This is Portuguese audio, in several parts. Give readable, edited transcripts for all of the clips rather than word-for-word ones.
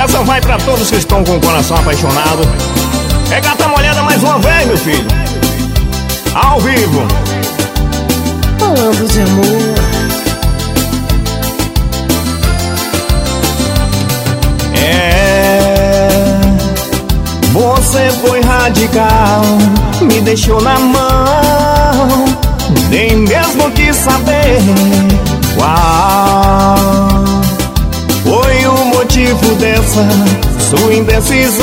Essa vai pra todos que estão com o coração apaixonado. É gata molhada mais uma vez, meu filho. Ao vivo. Falando de amor. Você foi radical, me deixou na mão, nem mesmo quis saber qual foi o motivo dessa sua indecisão.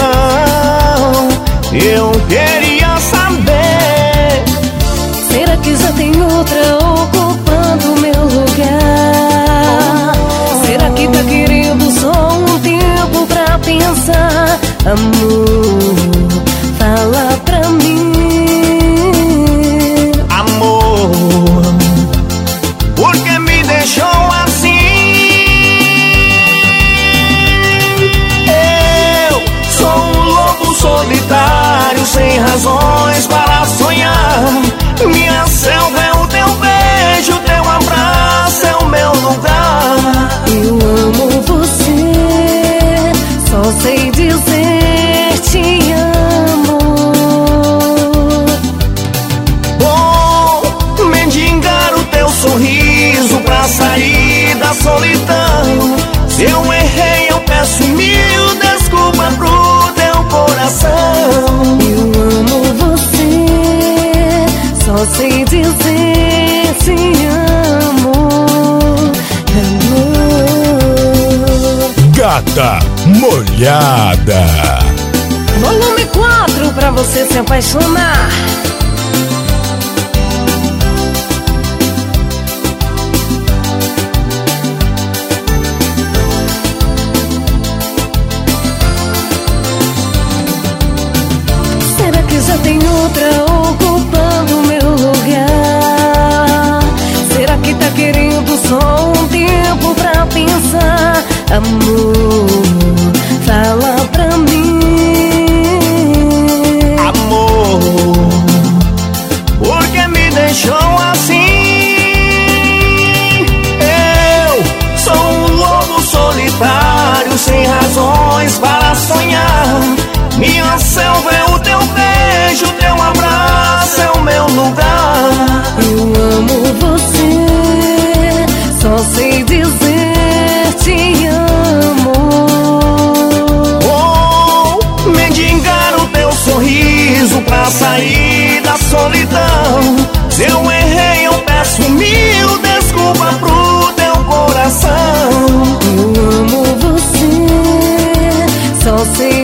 Eu queria saber, será que já tem outra ocupando meu lugar? Será que tá querendo só um tempo pra pensar? Amor, fala pra mim. Amor, por que me deixou assim? Eu sou um lobo solitário, sem razões para sonhar. Minha selva é o teu beijo, teu abraço é o meu lugar. Eu amo você, só sei dizer te amo. Vou mendigar o teu sorriso pra sair da solidão. Se eu errei, eu peço mil desculpas pro teu coração. Eu amo você, só sei dizer te amo. Gata Molhada. Volume 4 pra você se apaixonar. Será que já tem outra ocupando meu lugar? Será que tá querendo só um tempo pra pensar? Amor, fala pra mim. Amor, por que me deixou assim? Eu sou um lobo solitário, sem razões para sonhar. Minha selva é o teu beijo, teu abraço é o meu lugar. Eu amo você, só sei dizer te amo. Vou mendigar o teu sorriso pra sair da solidão. Se eu errei, eu peço mil desculpas pro teu coração. Eu amo você, só sei